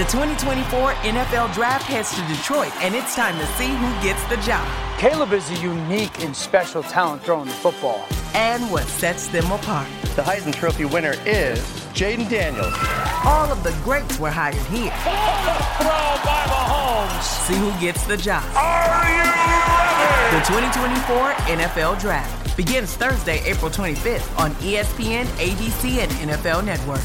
The 2024 NFL Draft heads to Detroit, and it's time to see who gets the job. Caleb is a unique and special talent throwing the football. And what sets them apart. The Heisman Trophy winner is Jaden Daniels. All of the greats were hired here. Throw by Mahomes. See who gets the job. Are you ready? The 2024 NFL Draft begins Thursday, April 25th on ESPN, ABC, and NFL Network.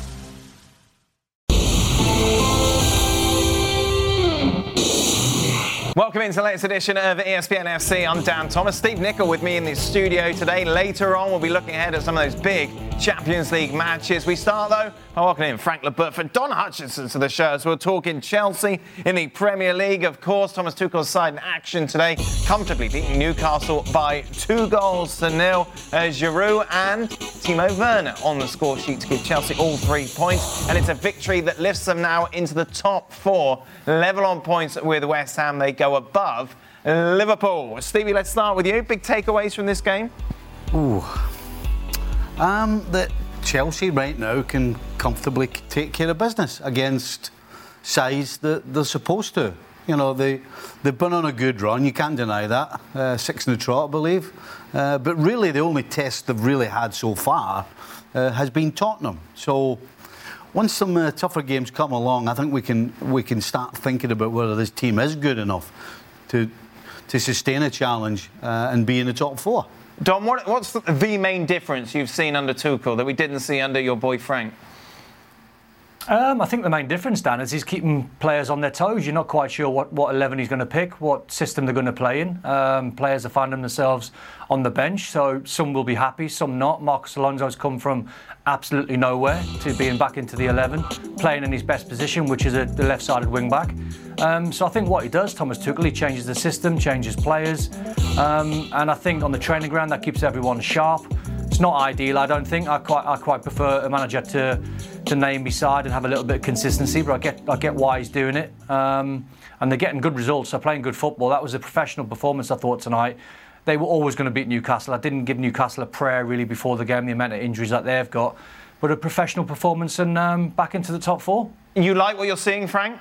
Welcome into the latest edition of ESPN FC. I'm Dan Thomas. Steve Nicol with me in the studio today. Later on, we'll be looking ahead at some of those big Champions League matches. We start, though, by welcoming in Frank Leboeuf and Don Hutchinson to the show. So we're talking Chelsea in the Premier League. Of course, Thomas Tuchel's side in action today, comfortably beating Newcastle by 2-0. Giroud and Timo Werner on the score sheet to give Chelsea all 3 points. And it's a victory that lifts them now into the top 4, level on points with West Ham. They go above Liverpool. Stevie, let's start with you. Big takeaways from this game? That Chelsea right now can comfortably take care of business against sides that they're supposed to. You know, they've been on a good run, you can't deny that. 6 in the trot, I believe. But really, the only test they've really had so far has been Tottenham. So once some tougher games come along, I think we can start thinking about whether this team is good enough to sustain a challenge and be in the top 4. Dom, what's the main difference you've seen under Tuchel that we didn't see under your boy Frank? I think the main difference, Dan, is he's keeping players on their toes. You're not quite sure what 11 he's going to pick, what system they're going to play in. Players are finding themselves on the bench, so some will be happy, some not. Marcos Alonso's come from absolutely nowhere to being back into the 11, playing in his best position, which is the left-sided wing-back. So I think what he does, Thomas Tuchel, he changes the system, changes players, and I think on the training ground that keeps everyone sharp. It's not ideal, I don't think. I quite prefer a manager to name his side and have a little bit of consistency, but I get why he's doing it. And they're getting good results, they're playing good football. That was a professional performance, I thought, tonight. They were always going to beat Newcastle. I didn't give Newcastle a prayer, really, before the game, the amount of injuries that they've got. But a professional performance and back into the top 4. You like what you're seeing, Frank?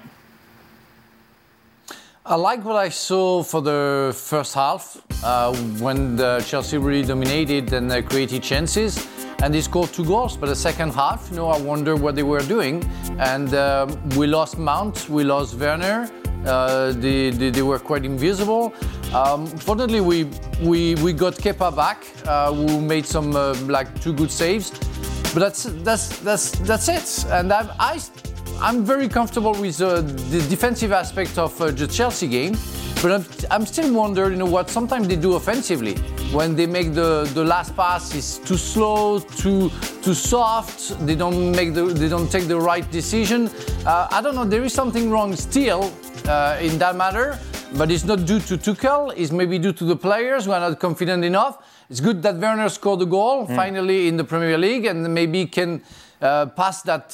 I like what I saw for the first half, when Chelsea really dominated and created chances. And they scored 2 goals. But the second half, I wonder what they were doing. And we lost Mount, we lost Werner. They were quite invisible. Fortunately, we got Kepa back, who made some 2 good saves. But that's it. And I'm very comfortable with the defensive aspect of the Chelsea game. But I'm still wondering, what sometimes they do offensively. When they make the last pass is too slow, too soft. They don't take the right decision. I don't know. There is something wrong still in that matter. But it's not due to Tuchel. It's maybe due to the players who are not confident enough. It's good that Werner scored a goal finally in the Premier League and maybe can pass that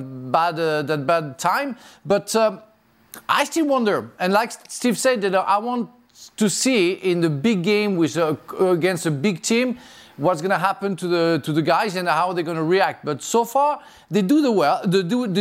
bad time. But I still wonder, and like Steve said, that I want to see in the big game against a big team what's going to happen to the guys and how they're going to react. But so far they do it well. They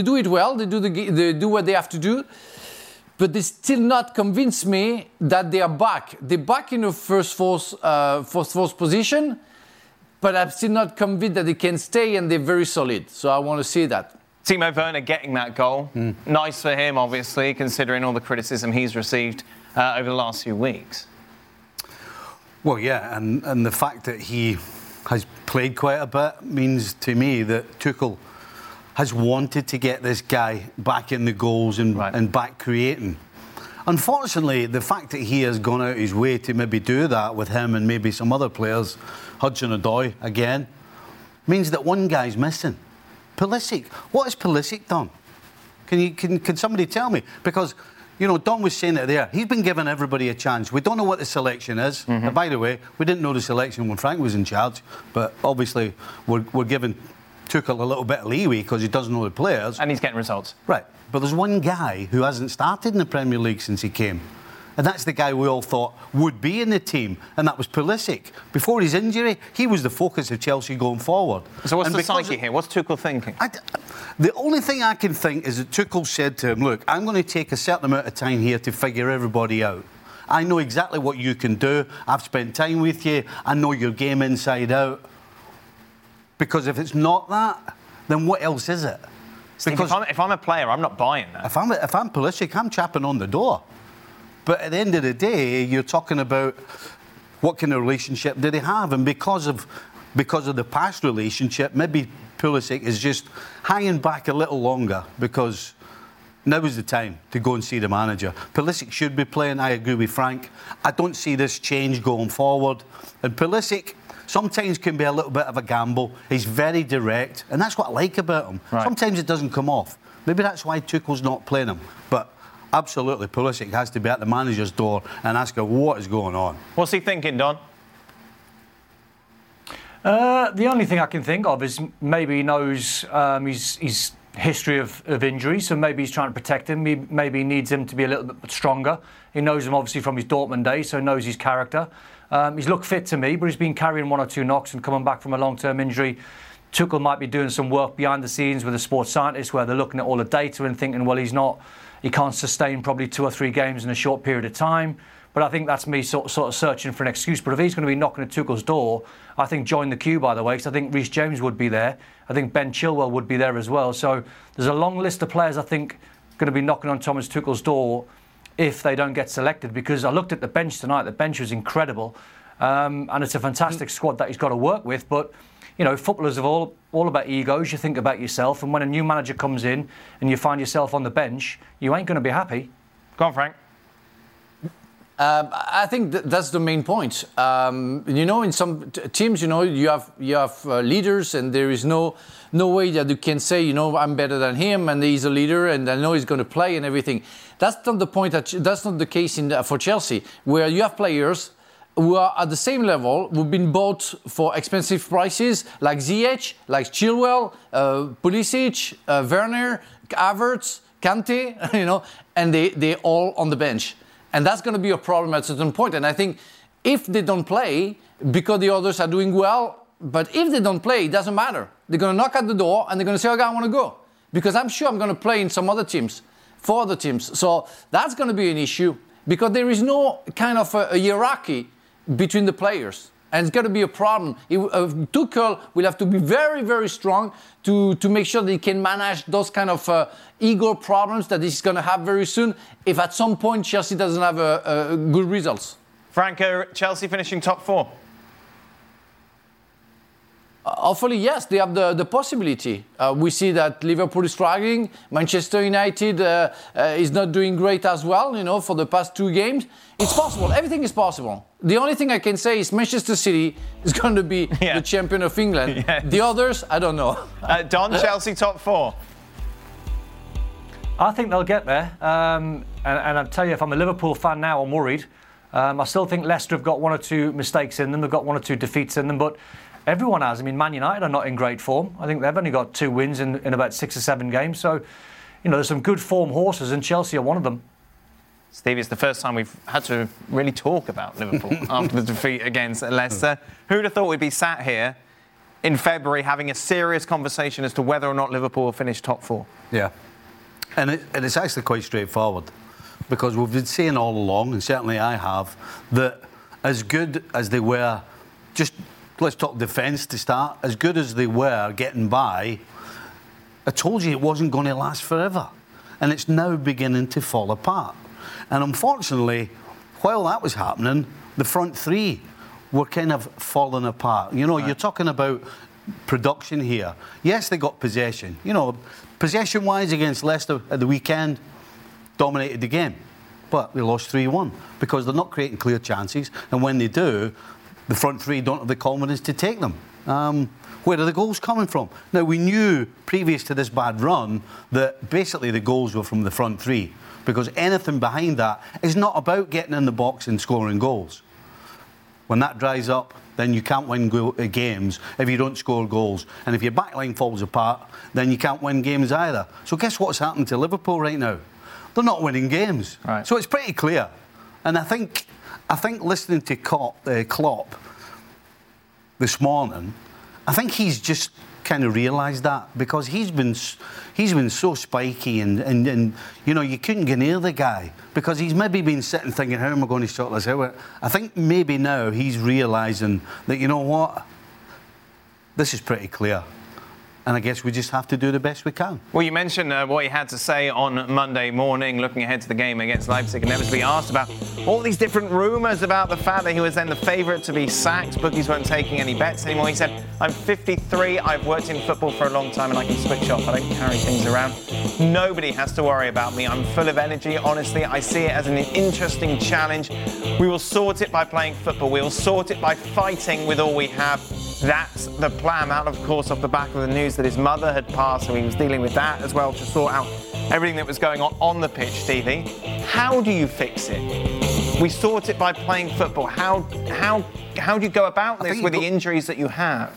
do what they have to do. But they still not convince me that they are back. They're back in the first force position, but I'm still not convinced that they can stay, and they're very solid. So I want to see that. Timo Werner getting that goal. Nice for him, obviously, considering all the criticism he's received over the last few weeks. Well, yeah, and the fact that he has played quite a bit means to me that Tuchel has wanted to get this guy back in the goals and back creating. Unfortunately, the fact that he has gone out his way to maybe do that with him and maybe some other players, Hudson-Odoi again, means that one guy's missing. Pulisic. What has Pulisic done? Can somebody tell me? Because, Don was saying it there. He's been giving everybody a chance. We don't know what the selection is. And by the way, we didn't know the selection when Frank was in charge, but obviously we're giving Tuchel a little bit of leeway because he doesn't know the players. And he's getting results. Right. But there's one guy who hasn't started in the Premier League since he came. And that's the guy we all thought would be in the team, and that was Pulisic. Before his injury, he was the focus of Chelsea going forward. So what's the psyche here? What's Tuchel thinking? The only thing I can think is that Tuchel said to him, look, I'm going to take a certain amount of time here to figure everybody out. I know exactly what you can do. I've spent time with you. I know your game inside out. Because if it's not that, then what else is it? Because if I'm a player, I'm not buying that. If I'm Pulisic, I'm chapping on the door. But at the end of the day, you're talking about what kind of relationship do they have, and because of the past relationship, maybe Pulisic is just hanging back a little longer because now is the time to go and see the manager. Pulisic should be playing. I agree with Frank. I don't see this change going forward. And Pulisic sometimes can be a little bit of a gamble. He's very direct, and that's what I like about him. Right. Sometimes it doesn't come off. Maybe that's why Tuchel's not playing him. But absolutely, Pulisic has to be at the manager's door and ask her what is going on. What's he thinking, Don? The only thing I can think of is maybe he knows his history of injury, so maybe he's trying to protect him. Maybe he needs him to be a little bit stronger. He knows him obviously from his Dortmund days, so he knows his character. He's looked fit to me, but he's been carrying 1 or 2 knocks and coming back from a long-term injury. Tuchel might be doing some work behind the scenes with a sports scientist where they're looking at all the data and thinking, well, he can't sustain probably 2 or 3 games in a short period of time. But I think that's me sort of searching for an excuse. But if he's going to be knocking at Tuchel's door, I think join the queue, by the way, because I think Reece James would be there. I think Ben Chilwell would be there as well. So there's a long list of players I think going to be knocking on Thomas Tuchel's door if they don't get selected. Because I looked at the bench tonight. The bench was incredible. And it's a fantastic squad that he's got to work with. But, you know, footballers are all about egos. You think about yourself. And when a new manager comes in and you find yourself on the bench, you ain't going to be happy. Go on, Frank. I think that's the main point. In some teams, you have leaders, and there is no way that you can say, I'm better than him, and he's a leader, and I know he's going to play and everything. That's not the point. That's not the case for Chelsea, where you have players who are at the same level, who've been bought for expensive prices, like Ziyech, like Chilwell, Pulisic, Werner, Havertz, Kante, and they're all on the bench. And that's going to be a problem at a certain point. And I think if they don't play, because the others are doing well, but if they don't play, it doesn't matter. They're going to knock at the door and they're going to say, okay, I want to go. Because I'm sure I'm going to play in some other teams, for other teams. So that's going to be an issue, because there is no kind of a hierarchy between the players. And it's going to be a problem. Tuchel will have to be very, very strong to make sure that he can manage those kind of ego problems that he's going to have very soon if at some point Chelsea doesn't have good results. Franco, Chelsea finishing top 4? Hopefully, yes, they have the possibility. We see that Liverpool is struggling. Manchester United is not doing great as well, for the past 2 games. It's possible. Everything is possible. The only thing I can say is Manchester City is going to be the champion of England. Yes. The others, I don't know. Don, Chelsea top 4? I think they'll get there. And I'll tell you, if I'm a Liverpool fan now, I'm worried. I still think Leicester have got 1 or 2 mistakes in them. They've got 1 or 2 defeats in them. But everyone has. I mean, Man United are not in great form. I think they've only got 2 wins in about 6 or 7 games. So, there's some good form horses, and Chelsea are one of them. Steve, it's the first time we've had to really talk about Liverpool after the defeat against Leicester. Who'd have thought we'd be sat here in February having a serious conversation as to whether or not Liverpool will finish top 4? Yeah. And it's actually quite straightforward, because we've been saying all along, and certainly I have, that as good as they were, let's talk defence to start, as good as they were getting by, I told you it wasn't going to last forever. And it's now beginning to fall apart. And unfortunately, while that was happening, the front 3 were kind of falling apart. You're talking about production here. Yes, they got possession. Possession-wise against Leicester at the weekend, dominated the game. But they lost 3-1 because they're not creating clear chances. And when they do, the front 3 don't have the confidence to take them. Where are the goals coming from? Now, we knew previous to this bad run that basically the goals were from the front 3, because anything behind that is not about getting in the box and scoring goals. When that dries up, then you can't win games if you don't score goals. And if your backline falls apart, then you can't win games either. So guess what's happened to Liverpool right now? They're not winning games. Right. So it's pretty clear. And I think listening to Klopp this morning, I think he's just kind of realised that, because he's been so spiky and you know, you couldn't get near the guy because he's maybe been sitting thinking, how am I going to sort this out? I think maybe now he's realising that, you know what, this is pretty clear. And I guess we just have to do the best we can. Well, you mentioned what he had to say on Monday morning, looking ahead to the game against Leipzig, and inevitably asked about all these different rumours about the fact that he was then the favourite to be sacked. Bookies weren't taking any bets anymore. He said, I'm 53, I've worked in football for a long time and I can switch off. I don't carry things around. Nobody has to worry about me. I'm full of energy, honestly. I see it as an interesting challenge. We will sort it by playing football. We will sort it by fighting with all we have. That's the plan. Out, of course, off the back of the news that his mother had passed, so he was dealing with that as well to sort out everything that was going on the pitch, Stevie. How do you fix it? We sort it by playing football. How do you go about this with the injuries that you have?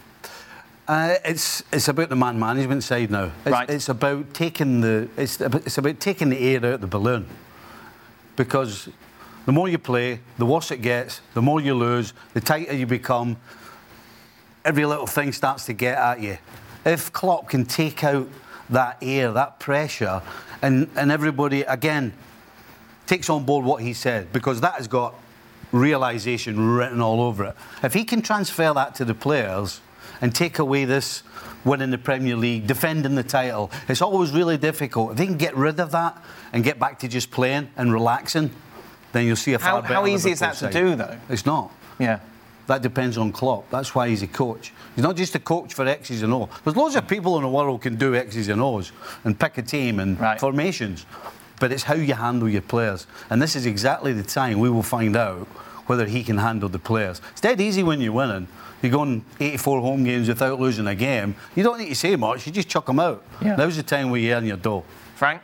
It's about the man management side now. It's about taking the air out of the balloon, because the more you play, the worse it gets. The more you lose, the tighter you become. Every little thing starts to get at you. If Klopp can take out that air, that pressure, and everybody, again, takes on board what he said, because that has got realisation written all over it. If he can transfer that to the players and take away this winning the Premier League, defending the title, it's always really difficult. If he can get rid of that and get back to just playing and relaxing, then you'll see a far better Liverpool easy is that side. to do, though? It's not. Yeah. That depends on Klopp. That's why he's a coach. He's not just a coach for X's and O's. There's loads of people in the world who can do X's and O's and pick a team and formations. But it's how you handle your players. And this is exactly the time we will find out whether he can handle the players. It's dead easy when you're winning. You're going 84 home games without losing a game. You don't need to say much. You just chuck them out. Yeah. Now's the time where you earn your dough. Frank?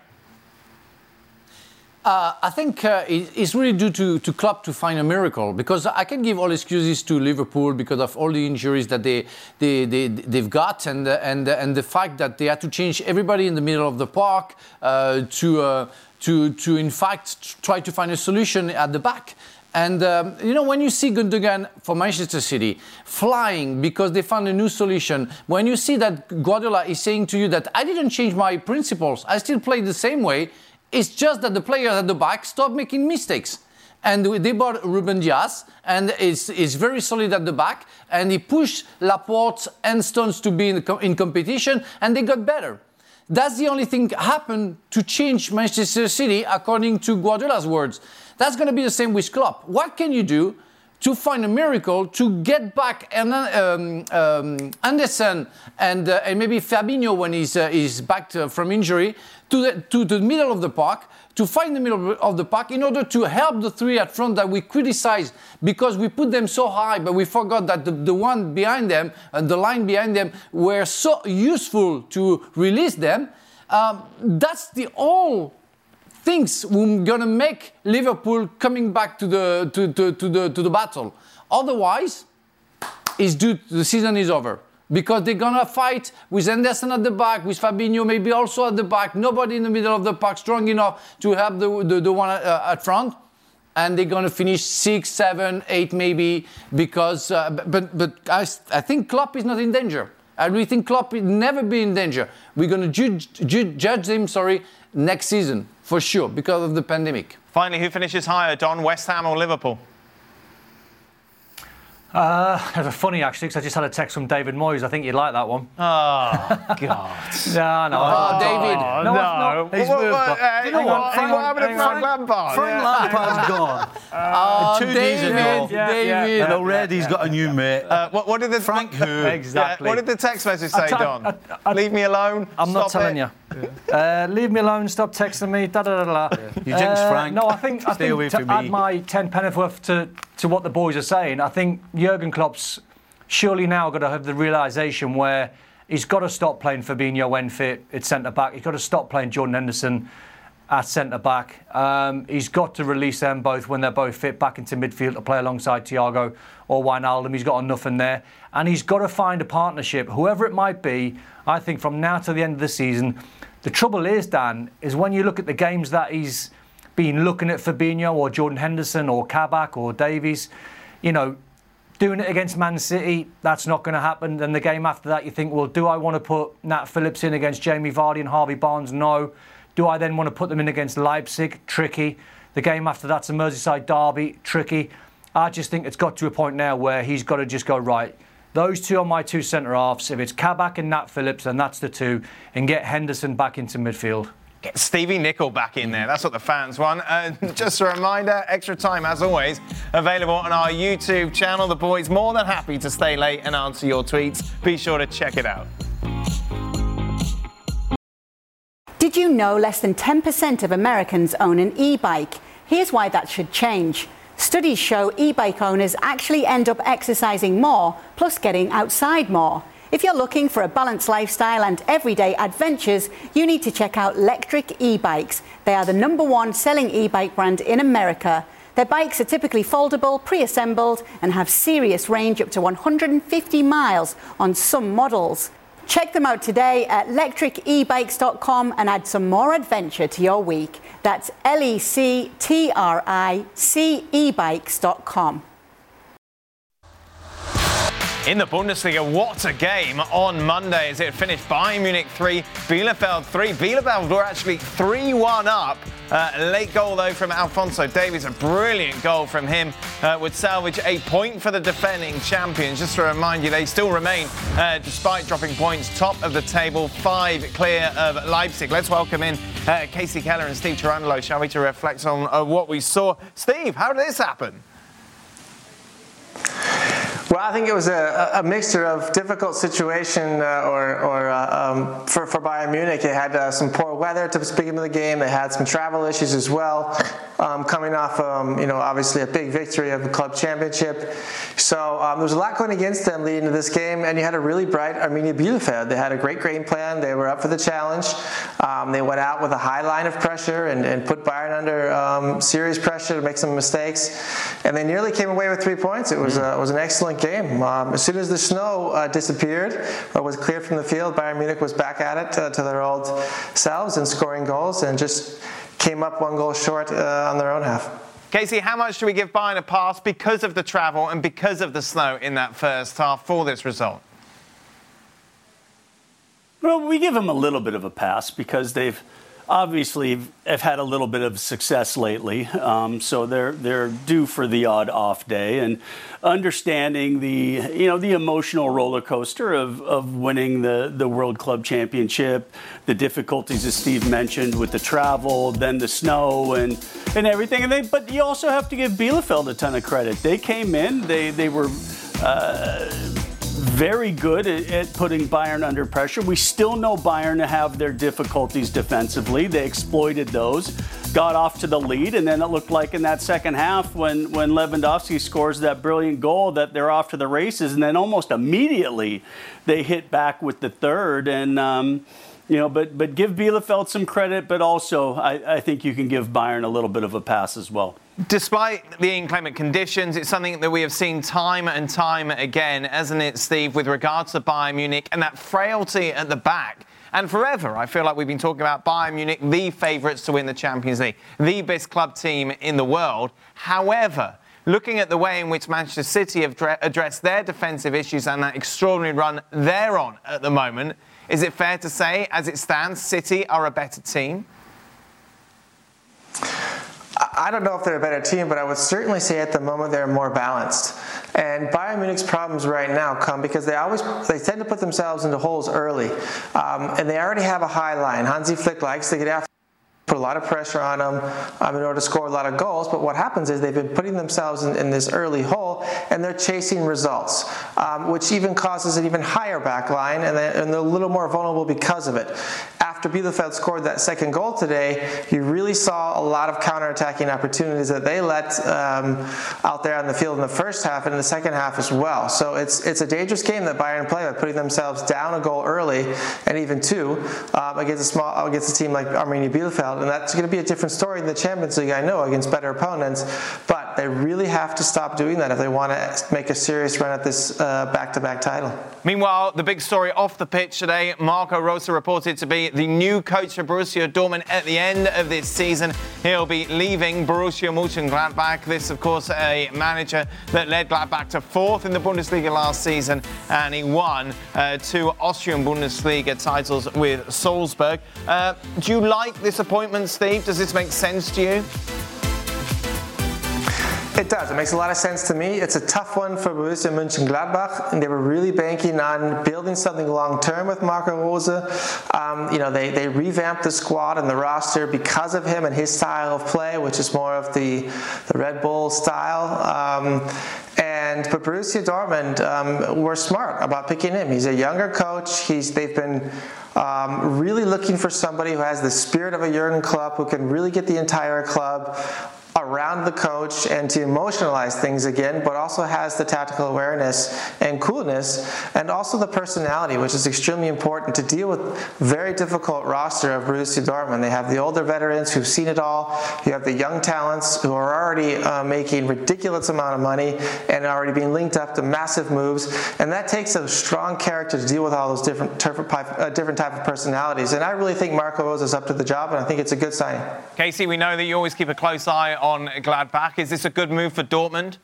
I think it's really due to Klopp to find a miracle, because I can give all excuses to Liverpool because of all the injuries that they've got and the fact that they had to change everybody in the middle of the park to in fact try to find a solution at the back. And, you know, when you see Gundogan for Manchester City flying because they found a new solution, when you see that Guardiola is saying to you that I didn't change my principles, I still play the same way, it's just that the players at the back stopped making mistakes. And they bought Ruben Dias, and it's very solid at the back, and he pushed Laporte and Stones to be in competition, and they got better. That's the only thing happened to change Manchester City, according to Guardiola's words. That's going to be the same with Klopp. What can you do to find a miracle to get back Anderson and maybe Fabinho when he's back from injury to the middle of the park, to find the middle of the park in order to help the three at front that we criticize because we put them so high, but we forgot that the one behind them and the line behind them were so useful to release them. That's the all things we're gonna make Liverpool coming back to the battle. Otherwise, the season is over. Because they're gonna fight with Anderson at the back, with Fabinho maybe also at the back, nobody in the middle of the park strong enough to help the one at front, and they're gonna finish 6, 7, 8 maybe. Because, but I think Klopp is not in danger. I really think Klopp will never be in danger. We're gonna judge him, next season for sure because of the pandemic. Finally, who finishes higher, Don? West Ham or Liverpool? It's funny actually, because I just had a text from David Moyes. I think you'd like that one. Oh God! No. David. No. He's moved on. You know what? What happened to Frank Lampard? Frank Lampard's gone. 2 days ago. David. And already he's got a new mate. What did the Frank who? Exactly. What did the text message say, Don? Leave me alone. I'm not telling you. Leave me alone. Stop texting me. Da da da da. You jinxed Frank. No, I think to add my 10 pence worth to what the boys are saying, I think Jurgen Klopp's surely now got to have the realisation where he's got to stop playing Fabinho when fit at centre-back. He's got to stop playing Jordan Henderson at centre-back. He's got to release them both when they're both fit back into midfield to play alongside Thiago or Wijnaldum. He's got enough in there. And he's got to find a partnership, whoever it might be, I think from now to the end of the season. The trouble is, Dan, is when you look at the games that he's been looking at Fabinho or Jordan Henderson or Kabak or Davies. You know, doing it against Man City, that's not going to happen. Then the game after that, you think, well, do I want to put Nat Phillips in against Jamie Vardy and Harvey Barnes? No. Do I then want to put them in against Leipzig? Tricky. The game after that's a Merseyside derby. Tricky. I just think it's got to a point now where he's got to just go, right, those two are my two centre-halves. If it's Kabak and Nat Phillips, then that's the two. And get Henderson back into midfield. Get Stevie Nicol back in there. That's what the fans want. Just a reminder, Extra Time, as always, available on our YouTube channel. The boys more than happy to stay late and answer your tweets. Be sure to check it out. Did you know less than 10% of Americans own an e-bike? Here's why that should change. Studies show e-bike owners actually end up exercising more, plus getting outside more. If you're looking for a balanced lifestyle and everyday adventures, you need to check out Lectric e-bikes. They are the #1 selling e-bike brand in America. Their bikes are typically foldable, pre-assembled, and have serious range up to 150 miles on some models. Check them out today at lectricebikes.com and add some more adventure to your week. That's lectricebikes.com. In the Bundesliga, what a game on Monday as it finished Bayern Munich 3, Bielefeld 3. Bielefeld were actually 3-1 up. Late goal, though, from Alphonso Davies. A brilliant goal from him would salvage a point for the defending champions. Just to remind you, they still remain, despite dropping points, top of the table, 5 clear of Leipzig. Let's welcome in Kasey Keller and Steve Cherundolo, shall we, to reflect on what we saw. Steve, how did this happen? Well, I think it was a mixture of difficult situation for Bayern Munich. They had some poor weather to the beginning of the game. They had some travel issues as well, coming off, obviously a big victory of the club championship. So there was a lot going against them leading to this game, and you had a really bright Arminia Bielefeld. They had a great game plan. They were up for the challenge. They went out with a high line of pressure and put Bayern under serious pressure to make some mistakes, and they nearly came away with 3 points. It was an excellent game. As soon as the snow disappeared or was cleared from the field, Bayern Munich was back at it to their old selves and scoring goals, and just came up 1 goal short on their own half. Kasey, how much do we give Bayern a pass because of the travel and because of the snow in that first half for this result? Well, we give them a little bit of a pass because they've obviously have had a little bit of success lately, so they're due for the odd off day, and understanding the emotional roller coaster of winning the World Club Championship, the difficulties as Steve mentioned with the travel, then the snow and everything, but you also have to give Bielefeld a ton of credit. They came in, they were very good at putting Bayern under pressure. We still know Bayern to have their difficulties defensively. They exploited those, got off to the lead, and then it looked like in that second half when Lewandowski scores that brilliant goal that they're off to the races, and then almost immediately they hit back with the third. And but give Bielefeld some credit, but also I think you can give Bayern a little bit of a pass as well. Despite the inclement conditions, it's something that we have seen time and time again, hasn't it, Steve, with regards to Bayern Munich and that frailty at the back. And forever, I feel like we've been talking about Bayern Munich, the favourites to win the Champions League, the best club team in the world. However, looking at the way in which Manchester City have addressed their defensive issues and that extraordinary run they're on at the moment, is it fair to say, as it stands, City are a better team? I don't know if they're a better team, but I would certainly say at the moment they're more balanced. And Bayern Munich's problems right now come because they tend to put themselves into holes early, and they already have a high line. Hansi Flick likes to get after, put a lot of pressure on them in order to score a lot of goals, but what happens is they've been putting themselves in this early hole, and they're chasing results, which even causes an even higher back line, and they're a little more vulnerable because of it. After Bielefeld scored that second goal today, you really saw a lot of counter-attacking opportunities that they let out there on the field in the first half and in the second half as well. So it's a dangerous game that Bayern play by putting themselves down a goal early, and even 2 against a team like Arminia Bielefeld. And that's going to be a different story in the Champions League, I know, against better opponents. But they really have to stop doing that if they want to make a serious run at this back-to-back title. Meanwhile, the big story off the pitch today, Marco Rose reported to be the new coach for Borussia Dortmund at the end of this season. He'll be leaving Borussia Mönchengladbach. This, of course, a manager that led Gladbach to 4th in the Bundesliga last season, and he won 2 Austrian Bundesliga titles with Salzburg. Do you like this appointment, Steve? Does this make sense to you? It does. It makes a lot of sense to me. It's a tough one for Borussia Mönchengladbach, and they were really banking on building something long-term with Marco Rose. They revamped the squad and the roster because of him and his style of play, which is more of the Red Bull style. But Borussia Dortmund were smart about picking him. He's a younger coach. They've been really looking for somebody who has the spirit of a Jurgen Klopp, who can really get the entire club around the coach and to emotionalize things again, but also has the tactical awareness and coolness, and also the personality, which is extremely important to deal with very difficult roster of Borussia Dortmund. They have the older veterans who've seen it all. You have the young talents who are already making ridiculous amount of money and already being linked up to massive moves, and that takes a strong character to deal with all those different type of personalities. And I really think Marco Rose is up to the job, and I think it's a good sign. Casey, we know that you always keep a close eye on Gladbach. Is this a good move for Dortmund?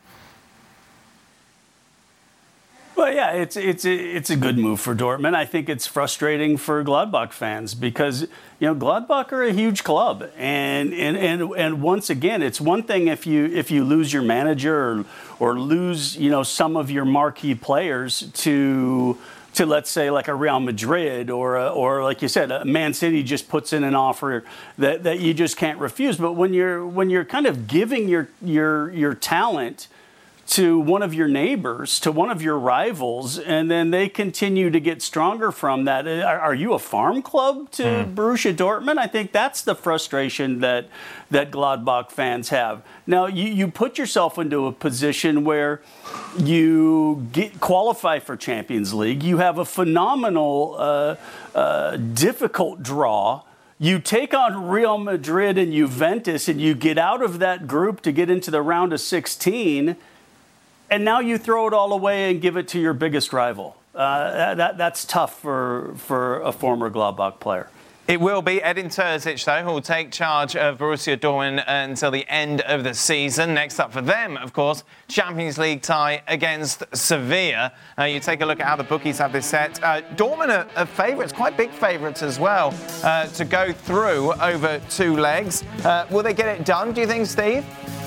Well, yeah, it's a good move for Dortmund. I think it's frustrating for Gladbach fans because Gladbach are a huge club, and once again, it's one thing if you lose your manager or lose some of your marquee players to let's say like a Real Madrid or like you said, Man City just puts in an offer that you just can't refuse. But when you're kind of giving your talent to one of your neighbors, to one of your rivals, and then they continue to get stronger from that. Are you a farm club to Borussia Dortmund? I think that's the frustration that Gladbach fans have. Now, you put yourself into a position where you qualify for Champions League. You have a phenomenal, difficult draw. You take on Real Madrid and Juventus, and you get out of that group to get into the round of 16. And now you throw it all away and give it to your biggest rival. That's tough for a former Gladbach player. It will be Edin Terzic, though, who will take charge of Borussia Dortmund until the end of the season. Next up for them, of course, Champions League tie against Sevilla. You take a look at how the bookies have this set. Dortmund are favourites, quite big favourites as well, to go through over 2 legs. Will they get it done, do you think, Steve?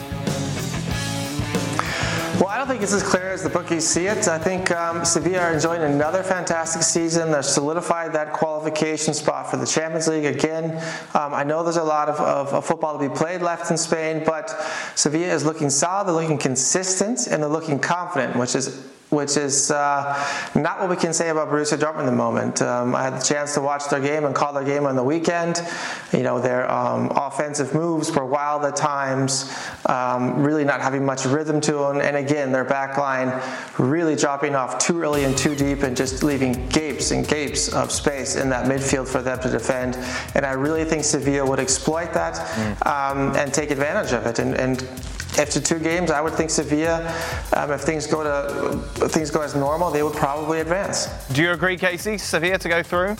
Well, I don't think it's as clear as the bookies see it. I think Sevilla are enjoying another fantastic season. They've solidified that qualification spot for the Champions League again. I know there's a lot of football to be played left in Spain, but Sevilla is looking solid, they're looking consistent, and they're looking confident, which is not what we can say about Borussia Dortmund at the moment. I had the chance to watch their game and call their game on the weekend. Their offensive moves were wild at times, really not having much rhythm to them. And again, their back line really dropping off too early and too deep and just leaving gapes and gapes of space in that midfield for them to defend. And I really think Sevilla would exploit that and take advantage of it. And after 2 games, I would think Sevilla, if things go as normal, they would probably advance. Do you agree, Casey? Sevilla to go through?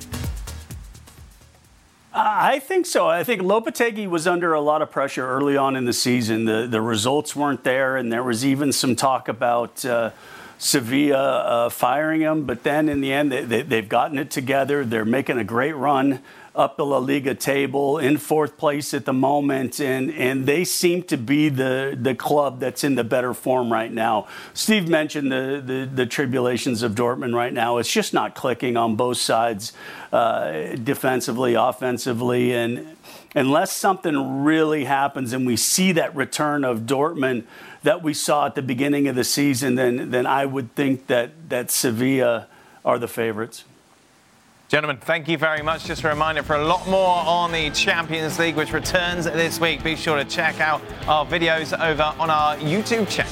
I think so. I think Lopetegui was under a lot of pressure early on in the season. The results weren't there, and there was even some talk about Sevilla firing him. But then in the end, they've gotten it together. They're making a great run up the La Liga table, in 4th place at the moment, and they seem to be the club that's in the better form right now. Steve mentioned the tribulations of Dortmund right now. It's just not clicking on both sides, defensively, offensively, and unless something really happens and we see that return of Dortmund that we saw at the beginning of the season, then I would think that Sevilla are the favorites. Gentlemen, thank you very much. Just a reminder for a lot more on the Champions League, which returns this week. Be sure to check out our videos over on our YouTube channel.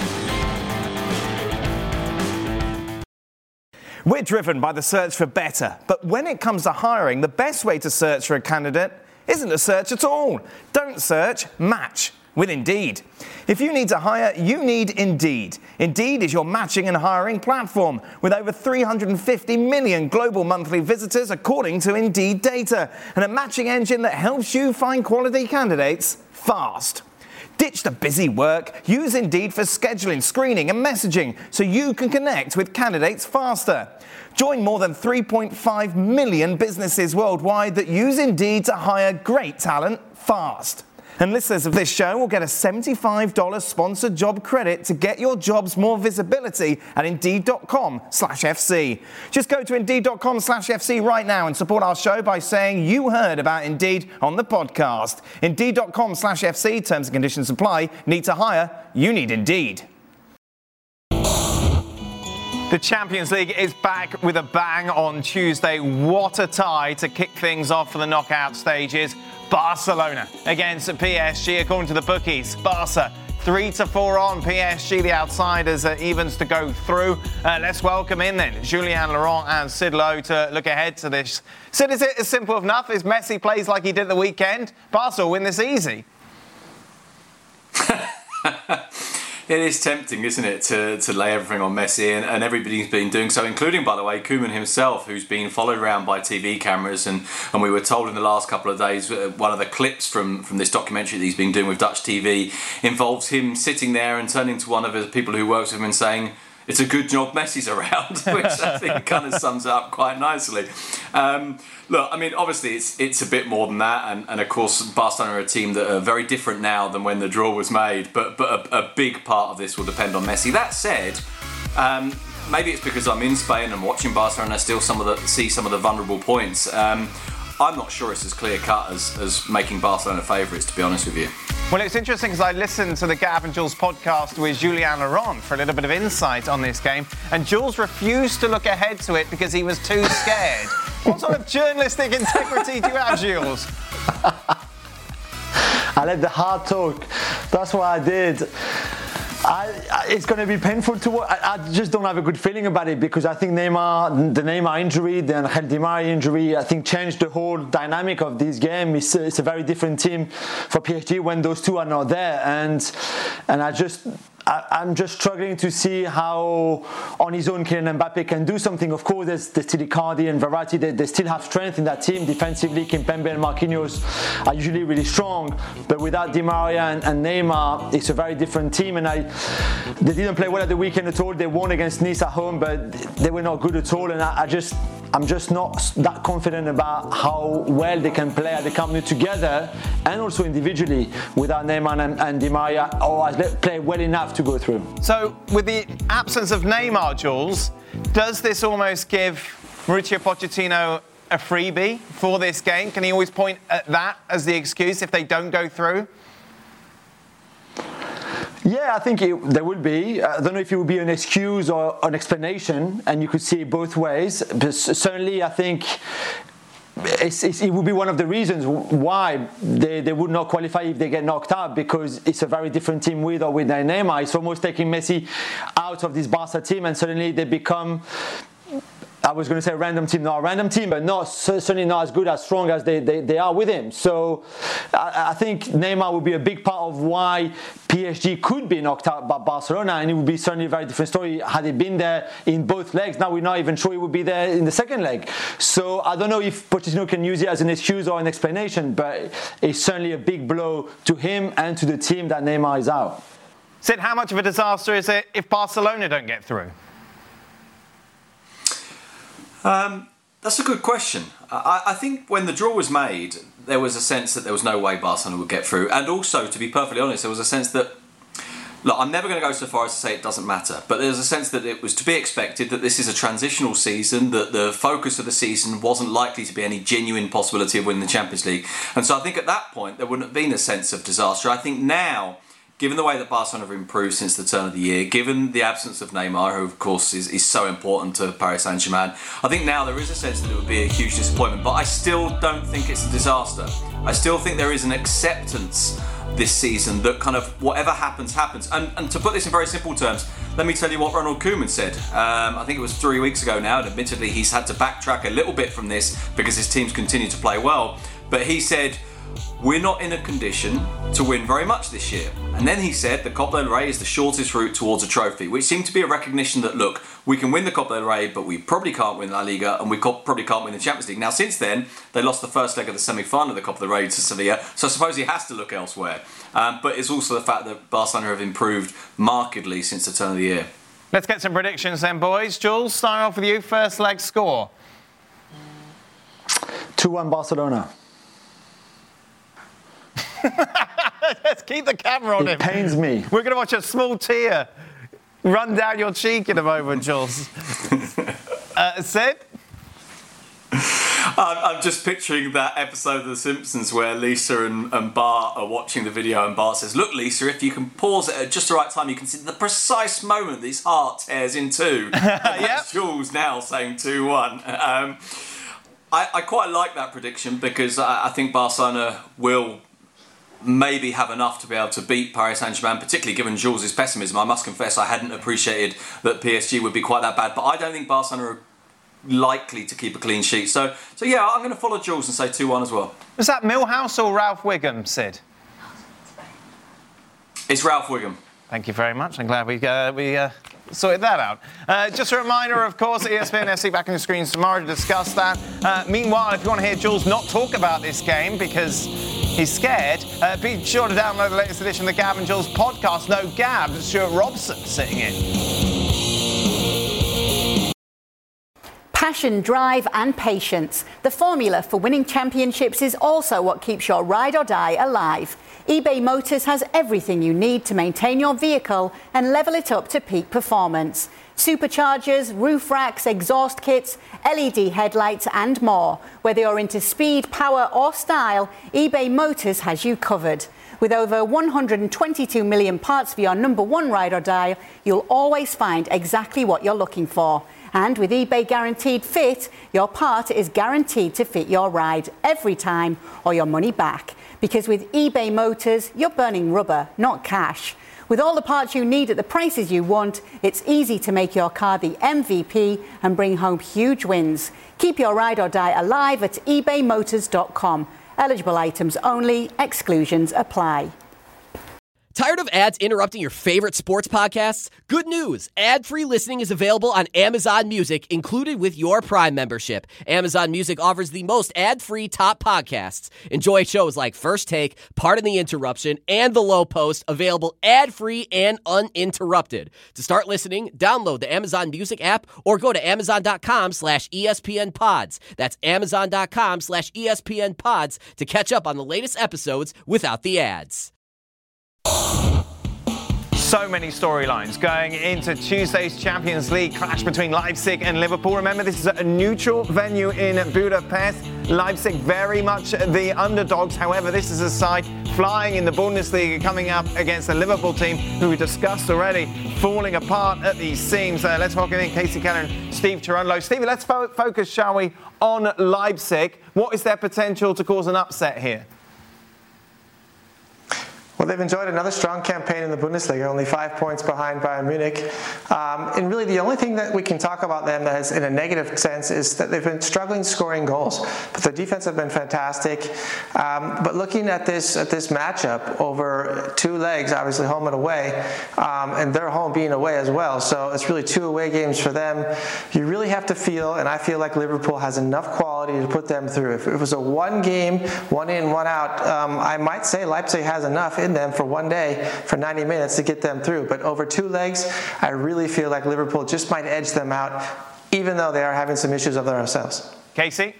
We're driven by the search for better. But when it comes to hiring, the best way to search for a candidate isn't to search at all. Don't search, match with Indeed. If you need to hire, you need Indeed. Indeed is your matching and hiring platform with over 350 million global monthly visitors according to Indeed data, and a matching engine that helps you find quality candidates fast. Ditch the busy work. Use Indeed for scheduling, screening and messaging so you can connect with candidates faster. Join more than 3.5 million businesses worldwide that use Indeed to hire great talent fast. And listeners of this show will get a $75 sponsored job credit to get your jobs more visibility at Indeed.com/FC. Just go to Indeed.com/FC right now and support our show by saying you heard about Indeed on the podcast. Indeed.com/FC, terms and conditions apply. Need to hire? You need Indeed. The Champions League is back with a bang on Tuesday. What a tie to kick things off for the knockout stages. Barcelona against PSG, according to the bookies. Barca 3-4 on. PSG, the outsiders, evens to go through. Let's welcome in then Julien Laurent and Sid Lowe to look ahead to this. Sid, is it as simple enough? If Messi plays like he did the weekend, Barca will win this easy. It is tempting, isn't it, to lay everything on Messi, and everybody's been doing so, including, by the way, Koeman himself, who's been followed around by TV cameras, and we were told in the last couple of days, one of the clips from this documentary that he's been doing with Dutch TV involves him sitting there and turning to one of the people who works with him and saying, "It's a good job Messi's around," which I think kind of sums it up quite nicely. Look, I mean, obviously it's a bit more than that, and of course Barcelona are a team that are very different now than when the draw was made, but a big part of this will depend on Messi. That said, maybe it's because I'm in Spain and watching Barcelona and I still see some of the vulnerable points. I'm not sure it's as clear-cut as making Barcelona favourites, to be honest with you. Well, it's interesting because I listened to the Gav and Jules podcast with Julien Laurent for a little bit of insight on this game, and Jules refused to look ahead to it because he was too scared. What sort of journalistic integrity do you have, Jules? I let the heart talk. That's what I did. It's going to be painful to watch. I just don't have a good feeling about it because I think the Neymar injury, the Angel Di Maria injury, I think changed the whole dynamic of this game. It's a very different team for PSG when those two are not there, and I'm just struggling to see how on his own Kylian Mbappe can do something. Of course, there's still Icardi and Verratti. They still have strength in that team. Defensively, Kimpembe and Marquinhos are usually really strong. But without Di Maria and Neymar, it's a very different team. And they didn't play well at the weekend at all. They won against Nice at home, but they were not good at all. And I'm just not that confident about how well they can play at the Camp Nou together and also individually without Neymar and Di Maria, or play well enough to go through. So, with the absence of Neymar, Jules, does this almost give Mauricio Pochettino a freebie for this game? Can he always point at that as the excuse if they don't go through? Yeah, I think there will be. I don't know if it will be an excuse or an explanation, and you could see it both ways. But certainly, I think it would be one of the reasons why they would not qualify if they get knocked out, because it's a very different team with or without Neymar. It's almost taking Messi out of this Barca team, and suddenly they become, I was going to say a random team, not a random team, but certainly not as good, as strong as they are with him. So I think Neymar would be a big part of why PSG could be knocked out by Barcelona, and it would be certainly a very different story had he been there in both legs. Now we're not even sure he would be there in the second leg. So I don't know if Pochettino can use it as an excuse or an explanation, but it's certainly a big blow to him and to the team that Neymar is out. Sid, how much of a disaster is it if Barcelona don't get through? That's a good question. I think when the draw was made, there was a sense that there was no way Barcelona would get through. And also, to be perfectly honest, there was a sense that, look, I'm never going to go so far as to say it doesn't matter, but there's a sense that it was to be expected that this is a transitional season, that the focus of the season wasn't likely to be any genuine possibility of winning the Champions League. And so I think at that point, there wouldn't have been a sense of disaster. I think now, given the way that Barcelona have improved since the turn of the year, given the absence of Neymar, who of course is so important to Paris Saint-Germain, I think now there is a sense that it would be a huge disappointment. But I still don't think it's a disaster. I still think there is an acceptance this season that kind of whatever happens, happens. And to put this in very simple terms, let me tell you what Ronald Koeman said. I think it was 3 weeks ago now, and admittedly he's had to backtrack a little bit from this because his teams continue to play well. But he said, we're not in a condition to win very much this year. And then he said the Copa del Rey is the shortest route towards a trophy, which seemed to be a recognition that, look, we can win the Copa del Rey, but we probably can't win La Liga, and we probably can't win the Champions League. Now, since then, they lost the first leg of the semi-final of the Copa del Rey to Sevilla, so I suppose he has to look elsewhere. But it's also the fact that Barcelona have improved markedly since the turn of the year. Let's get some predictions then, boys. Jules, starting off with you, first leg score. 2-1 Barcelona. Let's keep the camera on him. It pains me. We're going to watch a small tear run down your cheek in a moment, Jules. Sid? I'm just picturing that episode of The Simpsons where Lisa and Bart are watching the video and Bart says, look, Lisa, if you can pause it at just the right time, you can see the precise moment his heart tears in two. That's Jules now saying 2-1. I quite like that prediction because I think Barcelona will maybe have enough to be able to beat Paris Saint-Germain, particularly given Jules' pessimism. I must confess I hadn't appreciated that PSG would be quite that bad, but I don't think Barcelona are likely to keep a clean sheet. So yeah, I'm going to follow Jules and say 2-1 as well. Was that Milhouse or Ralph Wiggum, Sid? It's Ralph Wiggum. Thank you very much. I'm glad we sorted that out. Just a reminder, of course, ESPN FC back on the screens tomorrow to discuss that. Meanwhile, if you want to hear Jules not talk about this game because he's scared, be sure to download the latest edition of the Gab and Jules podcast. No Gab, Stuart Robson sitting in. Passion, drive and patience. The formula for winning championships is also what keeps your ride or die alive. eBay Motors has everything you need to maintain your vehicle and level it up to peak performance. Superchargers, roof racks, exhaust kits, LED headlights and more. Whether you're into speed, power or style, eBay Motors has you covered. With over 122 million parts for your number one ride or die, you'll always find exactly what you're looking for. And with eBay Guaranteed Fit, your part is guaranteed to fit your ride every time or your money back. Because with eBay Motors, you're burning rubber, not cash. With all the parts you need at the prices you want, it's easy to make your car the MVP and bring home huge wins. Keep your ride or die alive at ebaymotors.com. Eligible items only, exclusions apply. Tired of ads interrupting your favorite sports podcasts? Good news! Ad-free listening is available on Amazon Music, included with your Prime membership. Amazon Music offers the most ad-free top podcasts. Enjoy shows like First Take, Pardon the Interruption, and The Low Post, available ad-free and uninterrupted. To start listening, download the Amazon Music app or go to amazon.com/ESPN Pods. That's amazon.com/ESPN Pods to catch up on the latest episodes without the ads. So many storylines going into Tuesday's Champions League clash between Leipzig and Liverpool. Remember, this is a neutral venue in Budapest. Leipzig very much the underdogs. However, this is a side flying in the Bundesliga, coming up against the Liverpool team, who we discussed already, falling apart at these seams. Let's welcome in Casey Keller and Steve Cherundolo. Stevie, let's focus, shall we, on Leipzig. What is their potential to cause an upset here? Well, they've enjoyed another strong campaign in the Bundesliga, only 5 points behind Bayern Munich. And really the only thing that we can talk about them that is in a negative sense is that they've been struggling scoring goals. But their defense have been fantastic. But looking at this matchup over 2 legs, obviously home and away, and their home being away as well. So it's really 2 away games for them. You really have to feel, and I feel like Liverpool has enough quality to put them through. If it was a 1 game, 1 in, 1 out, I might say Leipzig has enough in them for 1 day, for 90 minutes to get them through. But over 2 legs, I really feel like Liverpool just might edge them out, even though they are having some issues of their ourselves. Casey?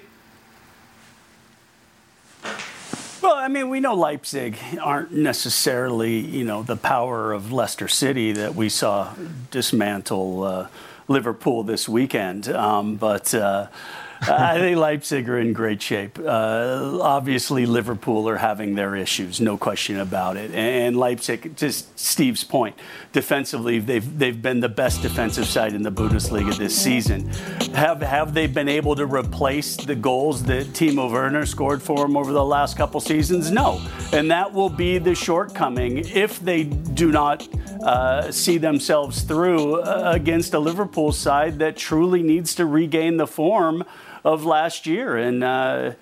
Well, I mean, we know Leipzig aren't necessarily, the power of Leicester City that we saw dismantle Liverpool this weekend. But I think Leipzig are in great shape. Obviously, Liverpool are having their issues, no question about it. And Leipzig, just Steve's point, defensively, they've been the best defensive side in the Bundesliga this season. Have they been able to replace the goals that Timo Werner scored for them over the last couple seasons? No. And that will be the shortcoming if they do not see themselves through against a Liverpool side that truly needs to regain the form of last year. And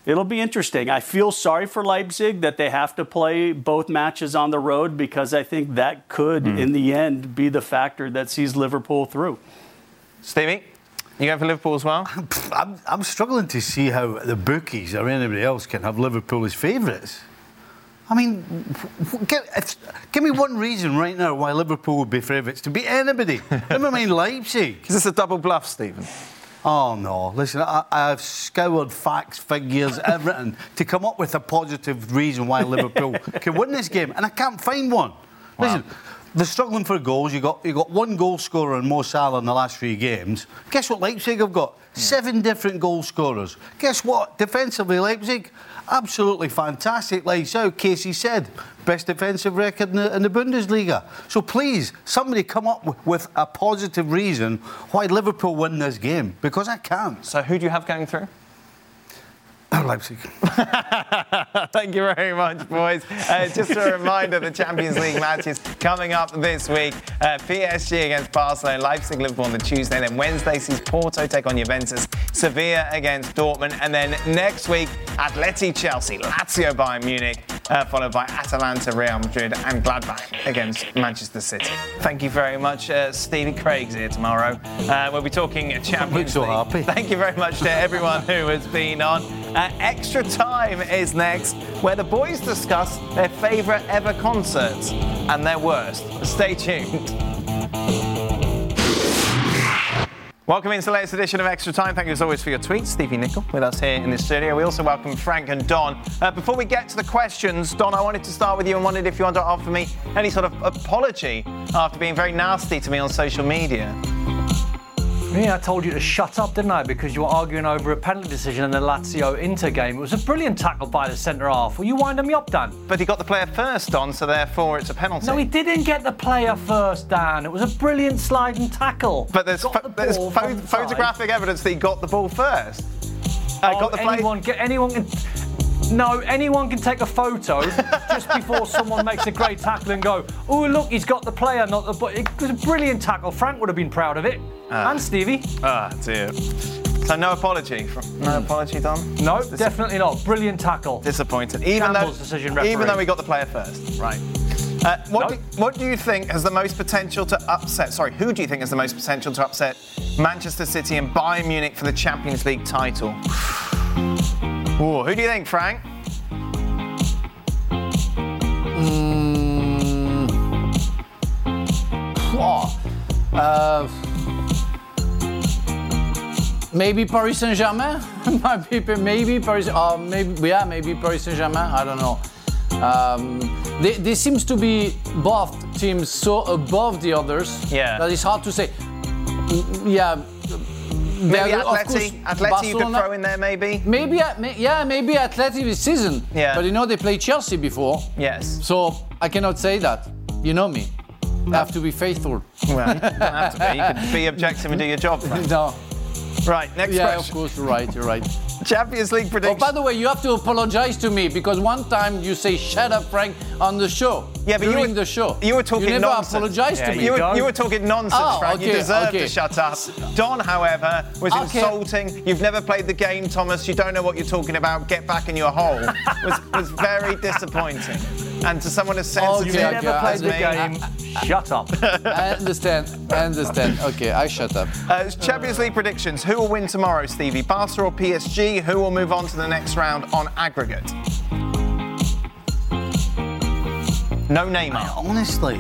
It'll be interesting. I feel sorry for Leipzig that they have to play both matches on the road because I think that could, in the end, be the factor that sees Liverpool through. Stevie, you go for Liverpool as well? I'm struggling to see how the bookies or anybody else can have Liverpool as favourites. I mean, give me one reason right now why Liverpool would be favourites to beat anybody. Never mind Leipzig. Is this a double bluff, Stephen? Oh, no. Listen, I've scoured facts, figures, everything to come up with a positive reason why Liverpool can win this game, and I can't find one. Wow. Listen, they're struggling for goals. You got one goal scorer in Mo Salah in the last 3 games. Guess what Leipzig have got? 7 different goal scorers. Guess what? Defensively, Leipzig, absolutely fantastic. Like how Casey said, best defensive record in the Bundesliga. So please, somebody come up with a positive reason why Liverpool win this game, because I can't. So who do you have going through? Leipzig. Thank you very much, boys. Just a reminder, the Champions League matches coming up this week. PSG against Barcelona, Leipzig, Liverpool on the Tuesday. Then Wednesday sees Porto take on Juventus, Sevilla against Dortmund. And then next week, Atleti, Chelsea, Lazio, Bayern Munich, followed by Atalanta, Real Madrid and Gladbach against Manchester City. Thank you very much. Stevie Craig's here tomorrow. We'll be talking Champions League. Happy. Thank you very much to everyone who has been on. Extra Time is next, where the boys discuss their favourite ever concerts and their worst. Stay tuned. Welcome into the latest edition of Extra Time. Thank you as always for your tweets. Stevie Nicol with us here in the studio. We also welcome Frank and Don. Before we get to the questions, Don, I wanted to start with you and wondered if you want to offer me any sort of apology after being very nasty to me on social media. Yeah, I told you to shut up, didn't I? Because you were arguing over a penalty decision in the Lazio-Inter game. It was a brilliant tackle by the centre-half. Well, you winding me up, Dan. But he got the player first, Don, so therefore it's a penalty. No, he didn't get the player first, Dan. It was a brilliant sliding tackle. But there's photographic evidence that he got the ball first. Got the play. Anyone can take a photo just before someone makes a great tackle and go, oh, look, he's got the player, not the... But it was a brilliant tackle. Frank would have been proud of it. And Stevie. Dear. So no apology? No apology, Don? No, definitely not. Brilliant tackle. Disappointed. Even though we got the player first. Right. What do you think has the most potential to upset... Sorry, who do you think has the most potential to upset Manchester City and Bayern Munich for the Champions League title? Ooh, who do you think, Frank? Maybe Paris Saint-Germain. maybe Paris Saint-Germain. I don't know. There seems to be both teams so above the others that it's hard to say. Yeah. Maybe Atleti you could throw in there, maybe? Maybe Atleti this season. Yeah. But they played Chelsea before. Yes. So I cannot say that. You know me. I have to be faithful. Well, you don't have to be. You could be objective and do your job. Right? No. Right, next question. Yeah, of course, you're right. Champions League predictions. Oh, by the way, you have to apologize to me because one time you say "shut up, Frank" on the show. Yeah, but during the show. You were talking nonsense. nonsense. You never apologized to me. You were talking nonsense, Frank. You deserve to shut up. Don, however, was insulting. You've never played the game, Thomas. You don't know what you're talking about. Get back in your hole. was very disappointing. And to someone as sensitive as never played the game. Shut up. I understand. Okay, I shut up. Champions League predictions. Who will win tomorrow, Stevie? Barca or PSG? Who will move on to the next round on aggregate? No Neymar. Honestly,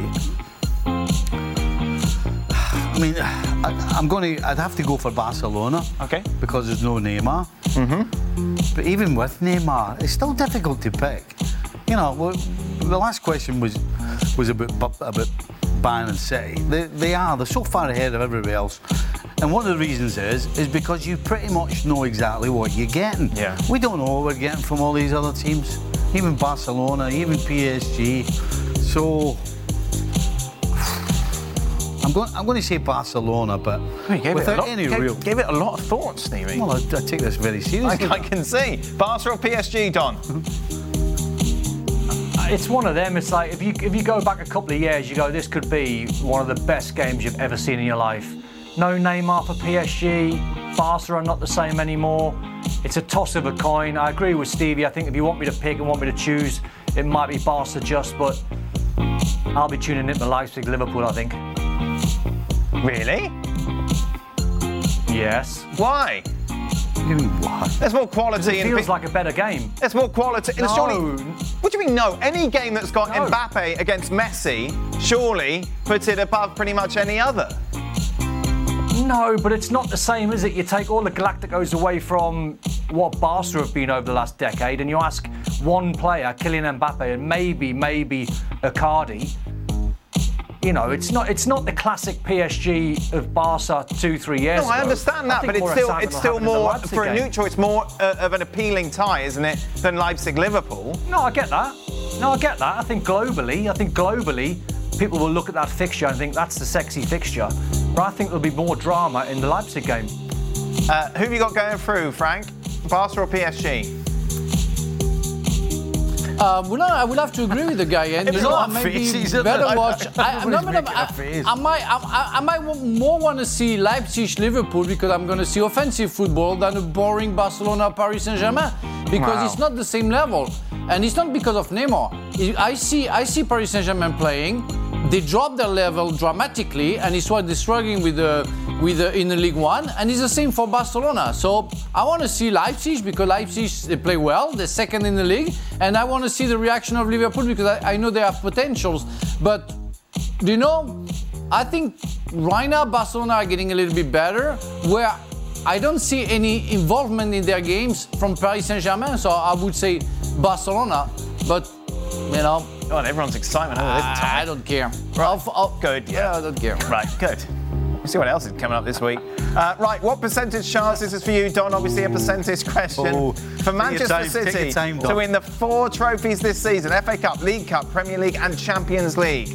I mean, I'd have to go for Barcelona. Okay. Because there's no Neymar. Mm-hmm. But even with Neymar, it's still difficult to pick. You know, the last question was about Bayern and City. They're so far ahead of everybody else. And one of the reasons is because you pretty much know exactly what you're getting. Yeah. We don't know what we're getting from all these other teams, even Barcelona, even PSG. So I'm going to say Barcelona, but without any real... Gave it a lot of thought, Stevie. Well, I take this very seriously. I can see. Barca or PSG, Don? It's one of them. It's like if you go back a couple of years, you go, this could be one of the best games you've ever seen in your life. No Neymar for PSG. Barca are not the same anymore. it's a toss of a coin. I agree with Stevie. I think if you want me to pick and want me to choose, it might be Barca just, but I'll be tuning into Leipzig, Liverpool, I think. Really? Yes. Why? There's more quality. It feels like a better game. There's more quality. No. Surely, what do you mean no? Any game that's got Mbappe against Messi surely puts it above pretty much any other. No, but it's not the same, is it? You take all the Galacticos away from what Barca have been over the last decade and you ask one player, Kylian Mbappe, and maybe Icardi. You know, it's not the classic PSG of Barca 2-3 years ago. No, I understand that, but it's still more, for a neutral, it's more of an appealing tie, isn't it, than Leipzig-Liverpool? No, I get that. I think globally, people will look at that fixture and think that's the sexy fixture. But I think there'll be more drama in the Leipzig game. Who have you got going through, Frank? Barca or PSG? I will have to agree with the guy, and maybe better watch. I might more want to see Leipzig-Liverpool because I'm going to see offensive football than a boring Barcelona-Paris Saint-Germain because it's not the same level, and it's not because of Neymar. I see Paris Saint-Germain playing. They drop their level dramatically, and it's what they're struggling with in the League One, and it's the same for Barcelona. So I want to see Leipzig because Leipzig, they play well, they're second in the league, and I want to see the reaction of Liverpool because I know they have potentials. But you know, I think right now Barcelona are getting a little bit better, where I don't see any involvement in their games from Paris Saint-Germain. So I would say Barcelona, but you know. God, everyone's excitement over this time. I don't care. Right. Good. Yeah, I don't care. Right, good. We'll see what else is coming up this week. Right, what percentage chance is this for you, Don? Obviously a percentage question. For Manchester City to win the 4 trophies this season, FA Cup, League Cup, Premier League and Champions League.